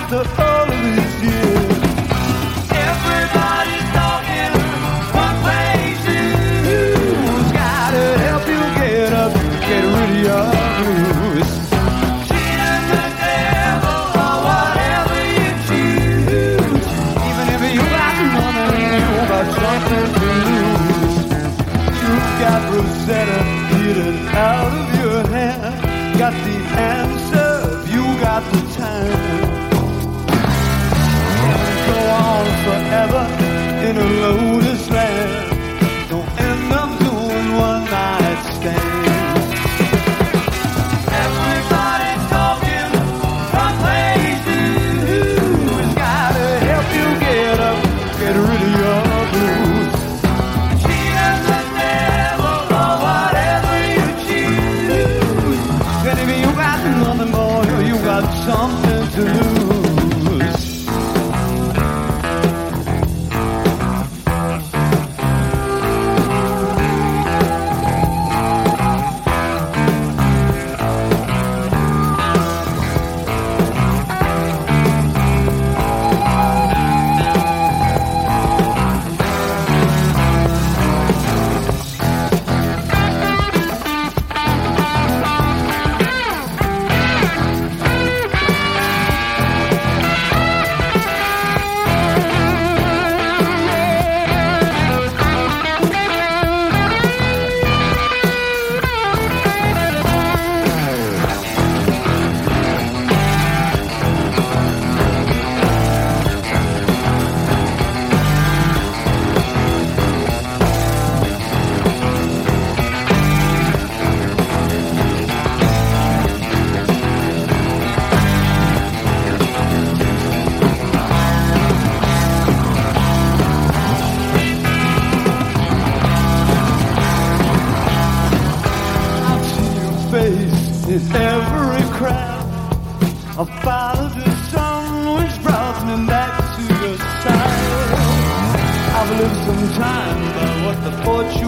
after all of these years. Everybody's talking one place who's gotta help you get up, get rid of your blues. Cheating the devil or whatever you choose. Even if you got money, you got something to lose. You've got Rosetta beating out of your hand. Got the answer, you got the time. Go on forever in a lotus land. Don't end up doing one night stand. Everybody's talking from places who's gotta help you get up, get rid of your blues. Cheating the devil or whatever you choose. And if you got nothing more, you got something to lose. In every crowd, I followed the sun which brought me back to your side. I've lived some time by what the fortune